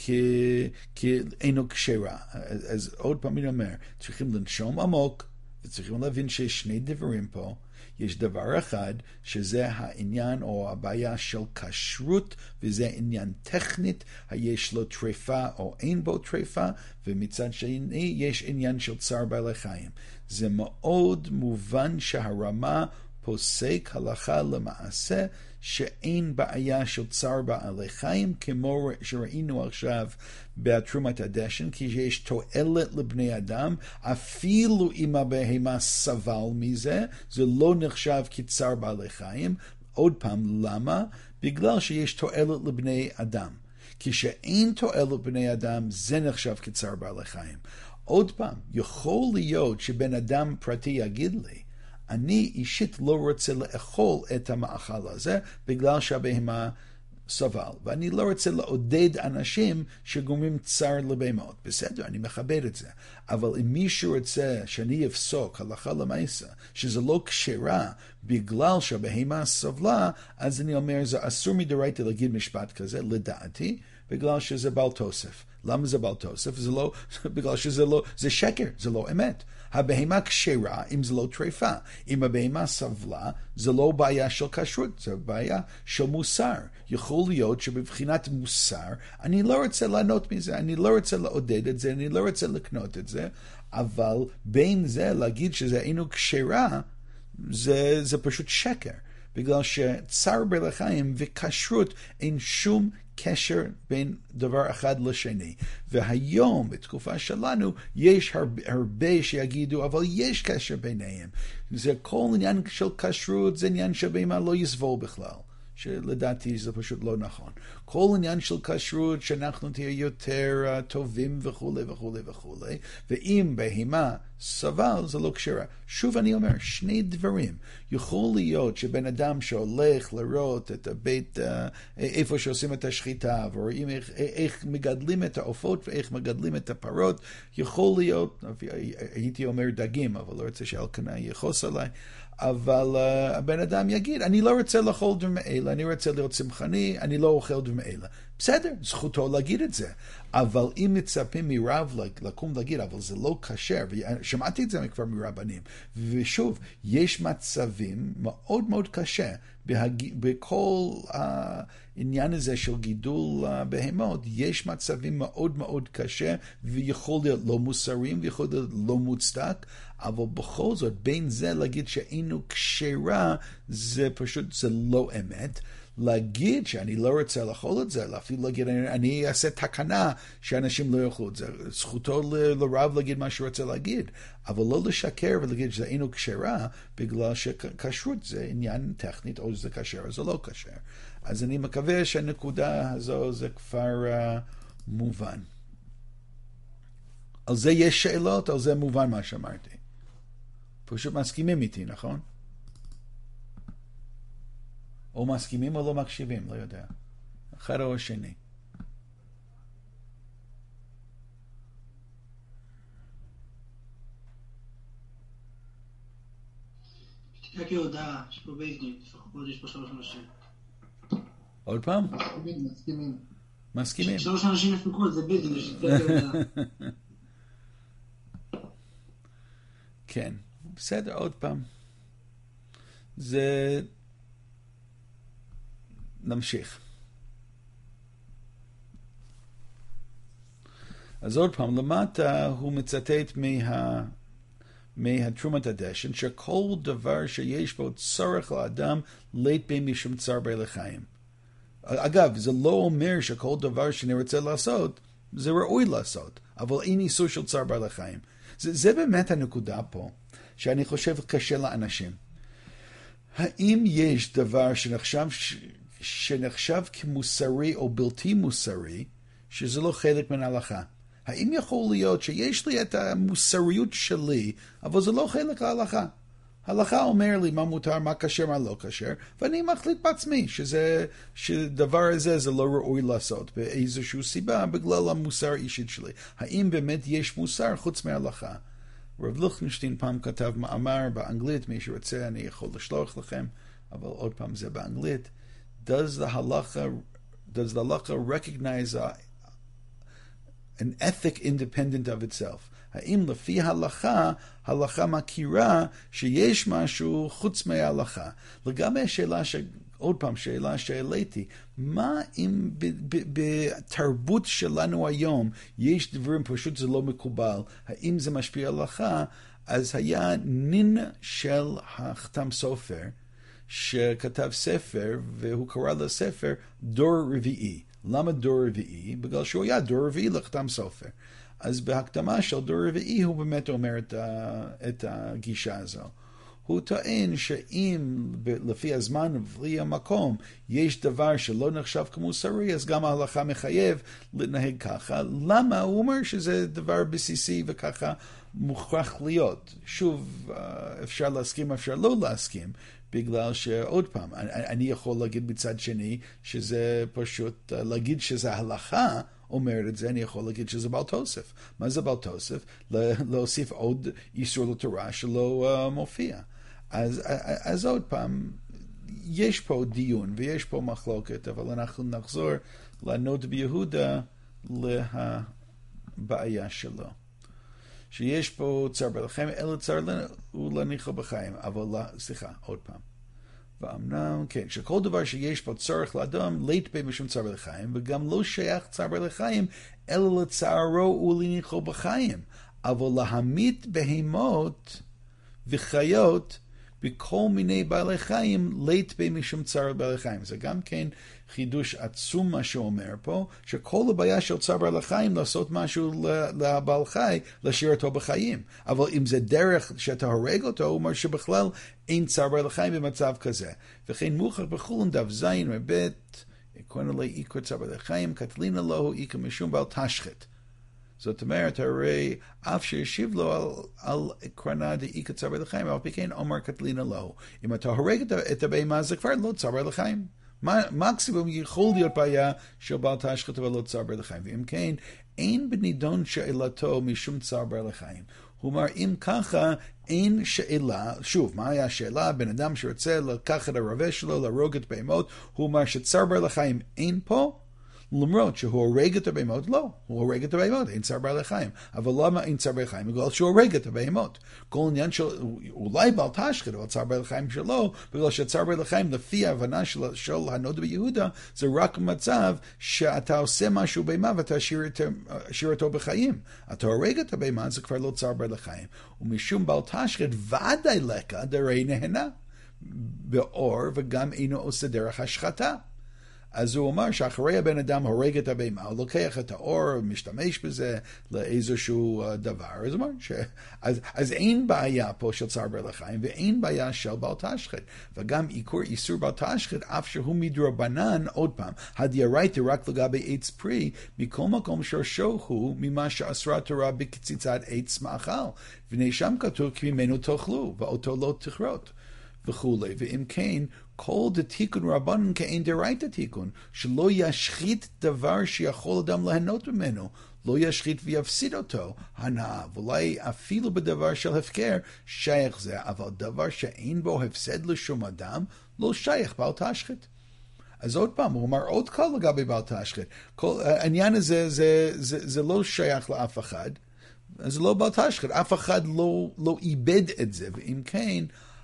כאינו כשרה. אז עוד פעם אני אומר, צריכים לנשום עמוק, וצריכים להבין שיש שני דברים פה. יש דבר אחד שזה העניין או הבעיה של כשרות, וזה עניין טכנית, יש לו טריפה או אין בו טריפה, ומצד שני יש עניין של צער בעלי חיים. זה מאוד מובן שהרמה פוסק הלכה למעשה שאין בעיה של צער בעלי חיים, כמו שראינו עכשיו בתרומת הדשן, כי יש תועלת לבני אדם, אפילו אם הבהמה סבל מזה, זה לא נחשב כצער בעלי חיים. עוד פעם, למה? בגלל שיש תועלת לבני אדם. כשאין תועלת לבני אדם, זה נחשב כצער בעלי חיים. עוד פעם, יכול להיות שבן אדם פרטי יגיד לי, אני אישית לא רוצה לאכול את המאכל הזה, בגלל שהבהמה סבל. ואני לא רוצה לעודד אנשים שגורמים צער לבהמות. בסדר, אני מכבד את זה. אבל אם מישהו רוצה שאני אפסוק הלכה למעשה, שזה לא כשרה בגלל שהבהמה סבלה, אז אני אומר, זה אסור מדאורייתא להגיד משפט כזה, לדעתי, בגלל שזה בעל תוסף. למה זה בעל תוסף? זה לא, בגלל שזה לא, זה שקר, זה לא אמת. הבהמה כשרה אם זה לא טריפה. אם הבהמה סבלה, זה לא בעיה של כשרות, זה בעיה של מוסר. יכול להיות שבבחינת מוסר, אני לא רוצה לענות מזה, אני לא רוצה לעודד את זה, אני לא רוצה לקנות את זה, אבל בין זה להגיד שזה אינו כשרה, זה פשוט שקר. בגלל שצער בעלי חיים וכשרות אין שום קשר בין דבר אחד לשני. והיום, בתקופה שלנו, יש הרבה שיגידו, אבל יש קשר ביניהם. זה כל עניין של כשרות, זה עניין שבהמה לא יסבול בכלל. שלדעתי זה פשוט לא נכון. כל עניין של כשרות שאנחנו תהיה יותר טובים וכו' וכו' וכו', ואם בהמה סבל זה לא כשרה. שוב אני אומר, שני דברים. יכול להיות שבן אדם שהולך לראות את הבית, איפה שעושים את השחיטה, ורואים איך מגדלים את העופות ואיך מגדלים את הפרות, יכול להיות, הייתי אומר דגים, אבל לא רוצה שאלקנה יחוס עליי, אבל הבן אדם יגיד, אני לא רוצה לאכול דברים האלה, אני רוצה להיות שמחני, אני לא אוכל דברים האלה. בסדר, זכותו להגיד את זה. אבל אם מצפים מרב לקום להגיד, אבל זה לא כשר, ושמעתי את זה כבר מרבנים. ושוב, יש מצבים מאוד מאוד קשה, בכל העניין הזה של גידול בהמות, יש מצבים מאוד מאוד קשה, ויכול להיות לא מוסריים, ויכול להיות לא מוצדק, אבל בכל זאת, בין זה להגיד שאינו כשרה, זה פשוט, זה לא אמת. להגיד שאני לא רוצה לאכול את זה, אפילו להגיד, אני אעשה תקנה שאנשים לא יאכלו את זה. זכותו לרב להגיד מה שהוא רוצה להגיד, אבל לא לשקר ולהגיד שזה אינו כשרה, בגלל שכשרות זה עניין טכנית, או זה כשר או זה לא כשר. אז אני מקווה שהנקודה הזו זה כבר מובן. על זה יש שאלות, על זה מובן מה שאמרתי. פשוט מסכימים איתי, נכון? או מסכימים או לא מקשיבים, לא יודע. אחד או השני. שתקרא כהודעה, יש פה בייסדין, לפחות יש פה 3 אנשים. עוד פעם? מסכימים. מסכימים. 3 אנשים לפחות, זה בייסדין, יש שתקרא כהודעה. כן, בסדר, עוד פעם. זה... נמשיך. אז עוד פעם, למטה הוא מצטט מהתרומת הדשן, שכל דבר שיש בו צורך לאדם, לית בי משום צער בעלי חיים. אגב, זה לא אומר שכל דבר שאני רוצה לעשות, זה ראוי לעשות, אבל אין איסור של צער בעלי חיים. זה באמת הנקודה פה, שאני חושב קשה לאנשים. האם יש דבר שנחשב כמוסרי או בלתי מוסרי, שזה לא חלק מן ההלכה? האם יכול להיות שיש לי את המוסריות שלי, אבל זה לא חלק להלכה? ההלכה אומר לי מה מותר, מה כשר, מה לא כשר, ואני מחליט בעצמי שדבר הזה זה לא ראוי לעשות, באיזושהי סיבה, בגלל המוסר האישית שלי. האם באמת יש מוסר חוץ מההלכה? רב ליכטנשטיין פעם כתב מאמר באנגלית, מי שרוצה אני יכול לשלוח לכם, אבל עוד פעם זה באנגלית. Does the halacha recognize an ethic independent of itself? האם לפי הלכה מכירה שיש משהו חוץ מההלכה? לגבי השאלה עוד פעם, שאלה שהעליתי, מה אם בתרבות שלנו היום יש דברים פשוט זה לא מקובל, האם זה משפיע על הלכה? אז היה נין של החתם סופר, שכתב ספר, והוא קרא לספר דור רביעי. למה דור רביעי? בגלל שהוא היה דור רביעי לחתם סופר. אז בהקדמה של דור רביעי הוא באמת אומר את הגישה הזו. הוא טוען שאם לפי הזמן ולפי המקום יש דבר שלא נחשב כמוסרי, אז גם ההלכה מחייב להתנהג ככה. למה? הוא אומר שזה דבר בסיסי וככה מוכרח להיות. שוב, אפשר להסכים, אפשר לא להסכים, בגלל שעוד פעם, אני יכול להגיד מצד שני שזה פשוט להגיד שזה ההלכה, אומר את זה, אני יכול להגיד שזה בעל תוסף. מה זה בעל תוסף? להוסיף עוד איסור לתורה שלא מופיע. אז עוד פעם, יש פה דיון ויש פה מחלוקת, אבל אנחנו נחזור לענות ביהודה להבעיה שלו. שיש פה צער בעלי חיים, אלא צער ולהניחו בחיים. אבל, סליחה, עוד פעם. ואמנם, כן, שכל דבר שיש פה צורך לאדם, לית בי משום צער בעלי חיים, וגם לא שייך צער בעלי חיים, אלא לצערו ולהניחו בחיים. אבל להמית בהמות וחיות, בכל מיני בעלי חיים, לית בי משום צער בעלי חיים. זה גם כן חידוש עצום מה שאומר פה, שכל הבעיה של צער בעלי חיים לעשות משהו לבעל חי, להשאיר אותו בחיים. אבל אם זה דרך שאתה הורג אותו, הוא אומר שבכלל אין צער בעלי חיים במצב כזה. וכן מוכח בחולין דף זין מבית, עקרון עלי איקר צער בעלי חיים, קטלינה לו איקר משום בעל תשחט. זאת אומרת, הרי אף שישיב לו על עקרונה דאיקר צער בעלי חיים, אבל פי כן אומר קטלינה לו. אם אתה הורג את הבהמה, זה כבר לא צער בעלי חיים. מקסימום יכול להיות בעיה של בעל תשחט ולא צער בעלי חיים. ואם כן, אין בנידון שאלתו משום צער בעלי חיים. הוא אומר, אם ככה, אין שאלה, שוב, מה היה השאלה? בן אדם שרוצה לקחת את הרווה שלו, להרוג את בהמות, הוא אומר שצער בעלי חיים אין פה, למרות שהוא הורג את הבהמות, לא, הוא הורג את הבהמות, אין צער בעלי חיים. אבל למה אין צער בעלי חיים? בגלל שהוא הורג את הבהמות. כל עניין של, אולי בעל תשחט, אבל צער בעלי חיים שלו, בגלל שצער בעלי חיים, לפי ההבנה של הנודע ביהודה, זה רק מצב שאתה עושה משהו בהמה ואתה השאיר אותו בחיים. אתה הורג את הבהמה, זה כבר לא צער בעלי חיים. ומשום בעל תשחט, ודאי לקה, דרי נהנה. באור, וגם אינו עושה דרך השחתה. אז הוא אומר שאחרי הבן אדם הורג את הבהמה, הוא לוקח את האור, משתמש בזה לאיזשהו דבר, אז הוא אומר אז אין בעיה פה של צער בעלי חיים, ואין בעיה של בל תשחית, וגם איסור בל תשחית, אף שהוא מדרבנן, עוד פעם, הדאורייתא רק לגבי עץ פרי, מכל מקום שורשו הוא ממה שאסרה התורה בקציצת עץ מאכל, ונשם כתוב כי ממנו תאכלו, ואותו לא תכרות. וכולי, ואם כן, כל דתיקון רבנן כאין דאורייתא תיקון, שלא ישחית דבר שיכול אדם ליהנות ממנו, לא ישחית ויפסיד אותו, הנאה, ואולי אפילו בדבר של הפקר שייך זה, אבל דבר שאין בו הפסד לשום אדם, לא שייך בל תשחית. אז עוד פעם, הוא אומר עוד קל לגבי בל תשחית. העניין הזה, זה לא שייך לאף אחד, אז זה לא בל תשחית, אף אחד לא איבד את זה, ואם כן,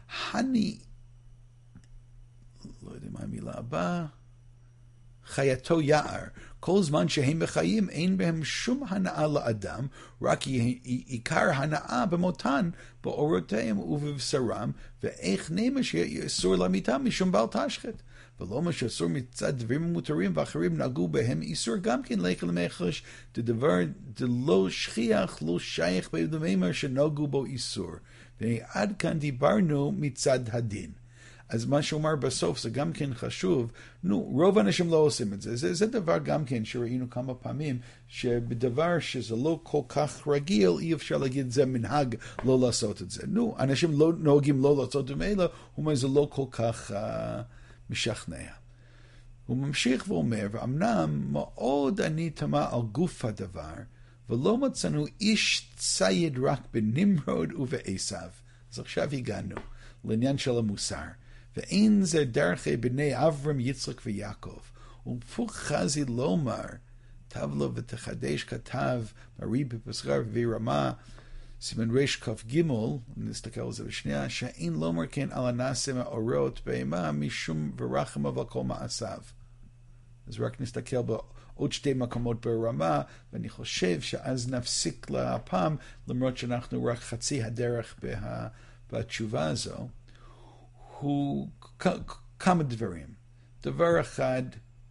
לא יודע מה המילה הבאה, חייתו יער. כל זמן שהם בחיים אין בהם שום הנאה לאדם, רק עיקר הנאה במותן, באורותיהם ובבשרם, ואיך נמה שאסור למיתם משום בל תשחית. ולא מה שאסור מצד דברים מותרים ואחרים נגעו בהם איסור גם כן לאכול מחרש, דדבר דלא שכיח לא שייך בדבר שנגעו בו איסור. ועד כאן דיברנו מצד הדין. אז מה שאומר בסוף זה גם כן חשוב, רוב האנשים לא עושים את זה. זה דבר גם כן שראינו כמה פעמים, שבדבר שזה לא כל כך רגיל, אי אפשר להגיד זה מנהג לא לעשות את זה. אנשים לא נוהגים לא לעשות את זה, אלא הוא אומר זה לא כל כך משכנע. הוא ממשיך ואומר, ואמנם מאוד אני תמה על גוף הדבר, ולא מצאנו איש צייד רק בנמרוד ובעשיו. אז עכשיו הגענו לעניין של המוסר. ואין זה דרכי בני אברהם, יצחק ויעקב. ופוך חזי לומר, תב לו ותחדש כתב, מרי בפסחר ורמה, סימן רש כף גימול, נסתכל על זה בשנייה, שאין לומר כן על הנעשה מאורות בהמה, משום ורחם אבל כל מעשיו. אז רק נסתכל בעוד שתי מקומות ברמה, ואני חושב שאז נפסיק להפעם, למרות שאנחנו רק חצי הדרך בתשובה הזו, הוא כמה דברים. דבר אחד,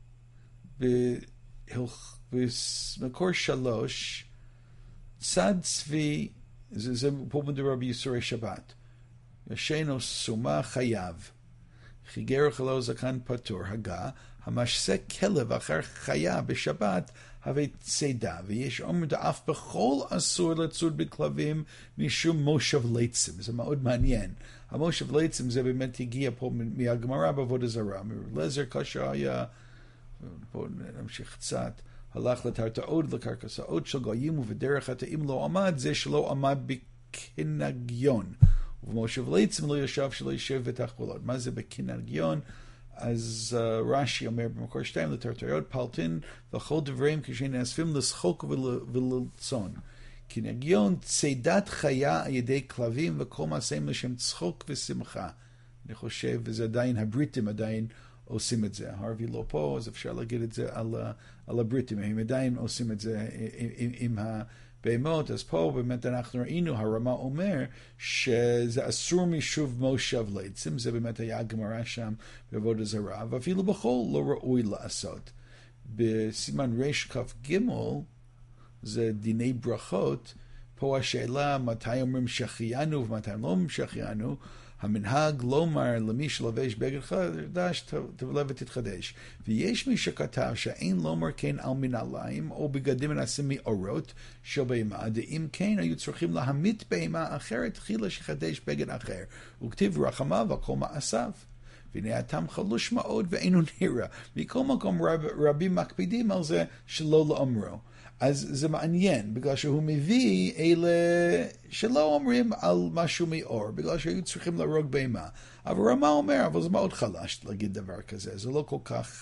במקור 3, צד צבי, זה פה מדובר בייסורי שבת, ישנו סומה חייב, חיגר חלו זקן פטור, הגה, המשסה כלב אחר חיה בשבת, הווה צידה, ויש אומר דאף בכל אסור לצוד בכלבים משום מושב ליצים. זה מאוד מעניין. המושב ליצים זה באמת הגיע פה מהגמרא בעבודה זרה. לזר כאשר היה, בואו נמשיך קצת, הלך לתרתעות לקרקסאות של גויים, ובדרך התאים לא עמד, זה שלא עמד בכנגיון. ובמושב ליצים לא ישב שלא ישב בתחבולות. מה זה בכנגיון? אז רש"י אומר במקור 2 לתרתיות פלטין וכל דברים כשנאספים לשחוק ולצאן. כנגיון צידת חיה על ידי כלבים וכל מעשיהם לשם צחוק ושמחה. אני חושב, וזה עדיין הבריטים עדיין עושים את זה. הרווי לא פה, אז אפשר להגיד את זה על הבריטים. הם עדיין עושים את זה עם בהמות. אז פה באמת אנחנו ראינו, הרמה אומר שזה אסור משוב מושב ליצים, זה באמת היה הגמרא שם בעבודה זרה, ואפילו בכל לא ראוי לעשות. בסימן רש כף גימל, זה דיני ברכות, פה השאלה מתי אומרים שחיינו ומתי לא שחיינו, המנהג לומר למי שלובש בגד חדש תבלה ותתחדש. ויש מי שכתב שאין לומר כן על מנעליים או בגדים הנעשים מאורות של בהמה, דאם כן היו צריכים להמית בהמה אחרת תחילה שחדש בגד אחר, וכתיב רחמיו על כל מעשיו. והנה הטעם חלוש מאוד ואינו נראה. מכל מקום רבים מקפידים על זה שלא לאמרו. אז זה מעניין, בגלל שהוא מביא אלה שלא אומרים על משהו מאור, בגלל שהיו צריכים להרוג בהמה. אבל רמה אומר, אבל זה מאוד חלש להגיד דבר כזה, זה לא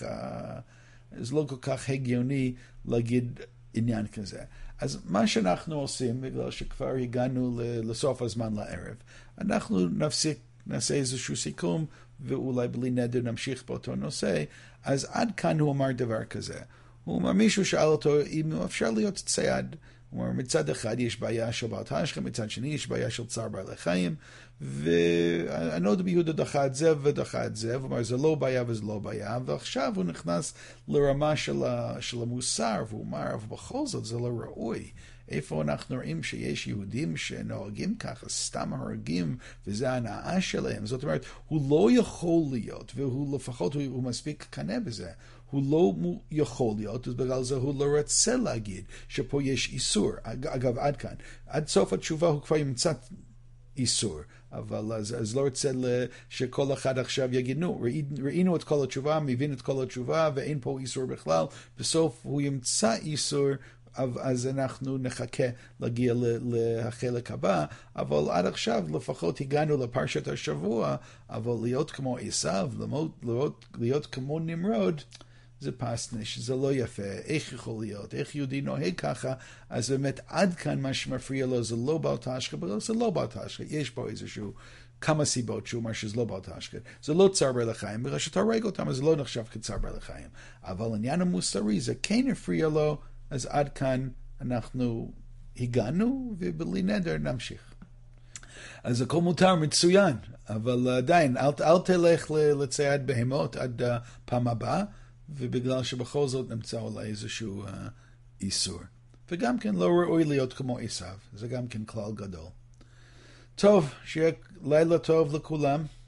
כל כך הגיוני להגיד עניין כזה. אז מה שאנחנו עושים, בגלל שכבר הגענו לסוף הזמן לערב, אנחנו נעשה איזשהו סיכום, ואולי בלי נדר נמשיך באותו נושא, אז עד כאן הוא אמר דבר כזה. הוא אומר, מישהו שאל אותו אם אפשר להיות צייד, הוא אומר, מצד אחד יש בעיה של בעל תשחי, מצד שני יש בעיה של צער בעלי חיים, והנודע ביהודה דחה את זה ודחה את זה, ואומר, זה לא בעיה וזה לא בעיה, ועכשיו הוא נכנס לרמה של המוסר, והוא אומר, ובכל זאת זה לא ראוי. איפה אנחנו רואים שיש יהודים שנוהגים ככה, סתם הורגים, וזה ההנאה שלהם. זאת אומרת, הוא לא יכול להיות, והוא לפחות, הוא מספיק קנה בזה. הוא לא יכול להיות, ובגלל זה הוא לא רוצה להגיד שפה יש איסור. אגב, עד כאן. עד סוף התשובה הוא כבר ימצא איסור. אבל אז לא רוצה שכל אחד עכשיו יגיד, נו, ראינו את כל התשובה, מבין את כל התשובה, ואין פה איסור בכלל. בסוף הוא ימצא איסור, אז אנחנו נחכה להגיע לחלק הבא, אבל עד עכשיו לפחות הגענו לפרשת השבוע, אבל להיות כמו עשיו, להיות כמו נמרוד, זה פסנש, זה לא יפה, איך יכול להיות, איך יהודי נוהג ככה, אז באמת עד כאן מה שמפריע לו זה לא בעל תשחי, אבל זה לא בעל תשחי, יש פה איזשהו כמה סיבות שהוא אומר שזה לא בעל תשחי, זה לא צער בעלי חיים, בגלל שאתה הורג אותם, אז זה לא נחשב כצער בעלי חיים, אבל העניין המוסרי זה כן הפריע לו, אז עד כאן אנחנו הגענו, ובלי נדר נמשיך. אז הכל מותר מצוין, אבל עדיין, אל תלך לצייד בהמות עד פעם הבאה, ובגלל שבכל זאת נמצא אולי איזשהו איסור. וגם כן לא ראוי להיות כמו עשיו, זה גם כן כלל גדול. טוב, שיהיה לילה טוב לכולם.